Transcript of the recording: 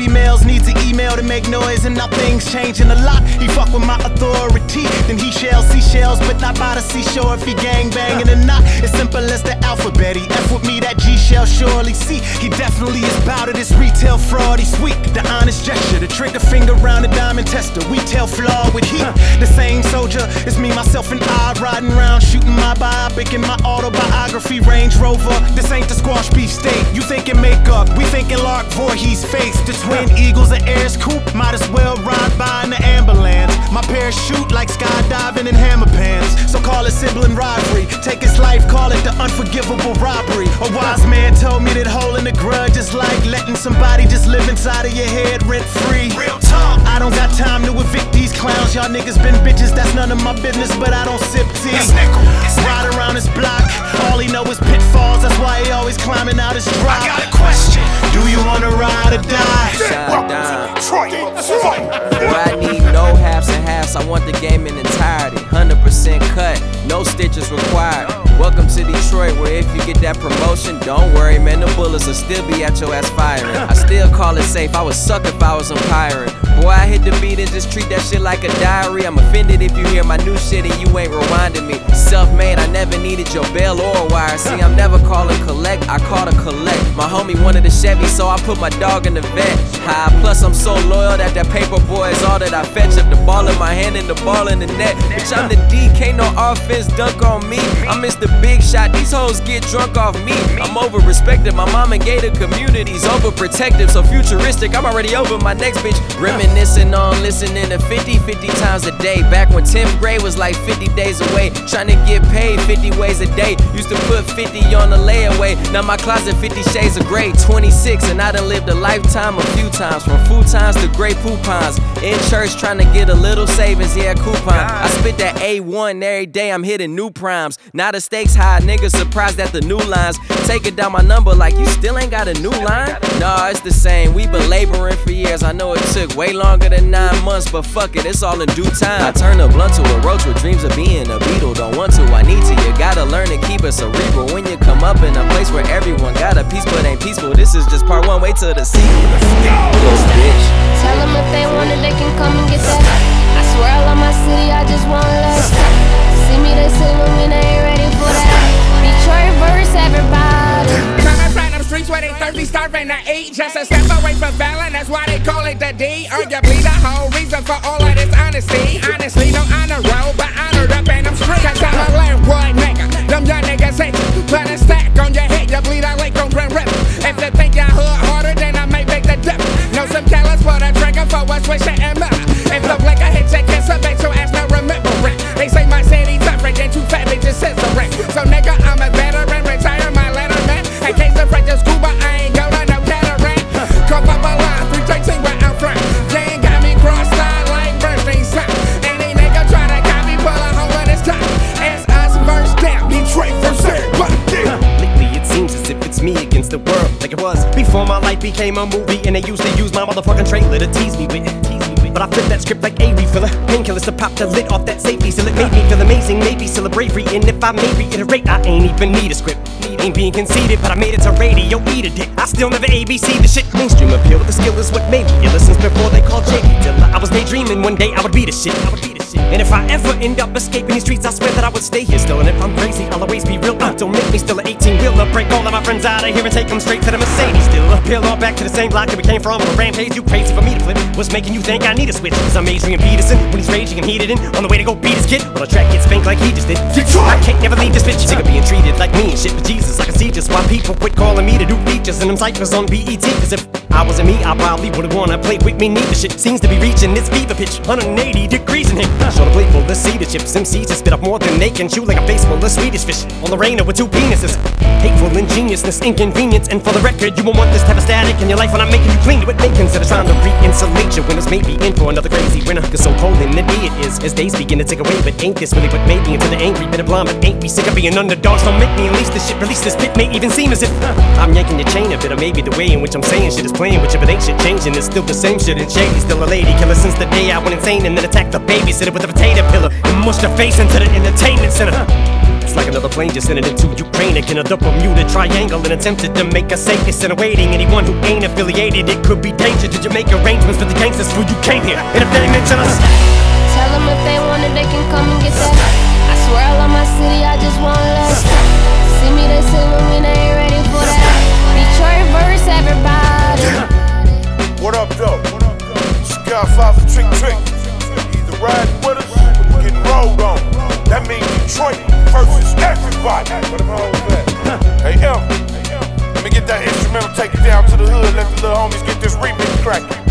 females needs an email to make noise, and now things changing a lot. He fuck with my authority, then he shells seashells, but not by the seashore if he gang banging or not. It's simple as the alphabet. He F with me, that G shall surely see. He definitely is bout of this retail fraud. He's sweet, the honest gesture, the trigger finger round the diamond tester. We tell flaw with heat. The same soldier, it's me, myself, and I riding around shooting my biopic in my autobiography Range Rover. This ain't the squash beef steak. You thinking makeup, we thinking Lark Voorhees face. The twin eagles and airs coupe, might as well ride by in the ambulance. My parachute like skydiving in hammer pants. So call it sibling rivalry. Take his life, call it the unforgivable robbery. A wise man told me that holding a grudge is like letting somebody just live inside of your head rent free. Real talk. I don't got time to evict these clowns. Y'all niggas been bitches, that's none of my business, but I don't sip tea. Ride around his block, all he know is pitfalls. That's why he always climbing out his drop. I got a question. Do you wanna ride or die? Boy, I need no halves and halves. I want the game in entirety. 100% cut, no stitches required. Welcome to Detroit, where if you get that promotion, don't worry, man, the bullets will still be at your ass firing. I still call it safe, I would suck if I was umpiring. Boy, I hit the beat and just treat that shit like a diary. I'm offended if you hear my new shit and you ain't rewinding me. Self-made, I never needed your bell or a wire. See, I'm never calling collect, I call to collect. My homie wanted a Chevy, so I put my dog in the vet. High, plus I'm so loyal that paper boy is all that I fetch. Up the ball in my hand and the ball in the net. Bitch, I'm the D, can't no offense dunk on me. I miss the big shot, these hoes get drunk off me. I'm over-respected, my mom and gated communities overprotective, so futuristic, I'm already over my next bitch. Reminiscing on listening to 50 times a day. Back when 10th grade was like 50 days away. Trying to get paid 50 ways a day. Used to put 50 on the layaway. Now my closet 50 shades of gray. 26 and I done lived a lifetime a few times. From futons to gray poupons. In church trying to get a little savings, yeah, coupon. I spit that A1 every day, I'm hitting new primes. Now the stakes high, niggas surprised at the new lines. Taking down my number like you still ain't got a new line? Nah, it's the same, we been laboring for years. I know it took way longer than 9 months, but fuck it, it's all in due time. I turn a blunt to a roach with dreams of being a beetle. Don't want to, I need to, you gotta learn to keep it cerebral. When you come up in a place where everyone got a piece but ain't peaceful, this is just part 1, wait till the sequel. Little bitch. Tell them if they want it, they can come and get that. I swear I love my city, I just want less. See me, they say when they ain't ready for that. Detroit verse, everybody. Coming from them streets where they thirsty, starving to eat. Just a step away from Fallon, that's why they call it the D. Arguably the whole reason for all of this honesty. Honestly, no honor roll, but honored up in them streets. Cause I'm a landwood nigga, them young niggas hate you. Put a stack on your head, you bleed out like on Grand River. If you think your hood harder, then I may make the dip. Know some callous for the trigger for a switch and up. If the blinker hit your kiss, I bet your ass not remember it. They say my city's tougher than too fat bitches scissoring. So nigga, I'm a veteran, retire my letterman. In case the French is scuba, I ain't go to no cataract. Cup up a line, 313 where I'm from. They ain't got me cross-eyed like Bernstein son. Any nigga try to copy, pull a hole in his top. It's us versus them, Detroit versus everybody. Lately it seems as if it's me against the world, like it was before my life became a movie. And they used to use my motherfucking trailer to tease me with. But I flip that script like a refiller. Painkillers to pop the lid off that safety. Still it made me feel amazing, maybe still a bravery. And if I may reiterate, I ain't even need a script. Ain't being conceited, but I made it to radio, eat a dick. I still never ABC the shit. Mainstream appeal with the skill is what made me. Ever since before they called JD Dilla, I was daydreaming one day I would be the shit. And if I ever end up escaping these streets, I swear that I would stay here still. And if I'm crazy, I'll always be real. Don't make me still an 18-wheeler. Break all of my friends out of here and take them straight to the Mercedes still. Peel all back to the same block that we came from on a rampage. You crazy for me to flip? What's making you think I need a switch? Cause I'm Adrian Peterson when he's raging and heated in. On the way to go beat his kid, well the track gets spanked like he just did. I can't never leave this bitch. Sick of being treated like me and shit. But Jesus, I can see just why people quit calling me to do features and them ciphers on BET. Cause if I wasn't me, I probably would've wanna play with me. Neither shit seems to be reaching its fever pitch. 180 degrees in here. Show the playful, the cedar chips. MCs to spit up more than they can chew like a face full of Swedish fish. On the rainer with 2 penises. Hateful ingeniousness, inconvenience. And for the record, you won't want this type of static in your life when I'm making you clean to it. Make consider trying to re-insulate your winners. Maybe in for another crazy winter. Cause so cold in the day it is. As days begin to tick away. But ain't this really what made me into the angry bit of blonde? But ain't we sick of being underdogs? Don't make me unleash this shit. Release this pit. May even seem as if I'm yanking your chain a bit. Or maybe the way in which I'm saying shit is playing with you. But ain't shit changing. It's still the same shit. And Shady's still a lady killer since the day I went insane. And then attacked the babysitter with a potato pillar. And mushed her face into the entertainment center. It's like another plane just sending into Ukraine, akin to the Bermuda Triangle, and attempted to make us safe. It's awaiting anyone who ain't affiliated. It could be danger. Did you make arrangements with the gangsters before you came here? And if they mention us, Tell them if they want it, they can come and get that. I swear I love my city, I just want less. See me, they salute me, they ain't ready for that. Detroit verse, everybody. What up, though? Godfather Trick Trick. Either riding with us or getting rolled on. That means Detroit versus everybody. Hey, M, let me get that instrumental, take it down to the hood, let the little homies get this remix cracking.